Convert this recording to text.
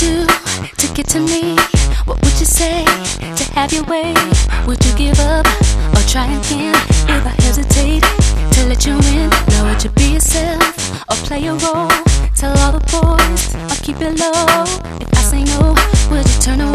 do to get to me? What would you say to have your way? Would you give up or try again? If I hesitate to let you in, now would you be yourself or play a role? Tell all the boys or keep it low. If I say no, would you turn away?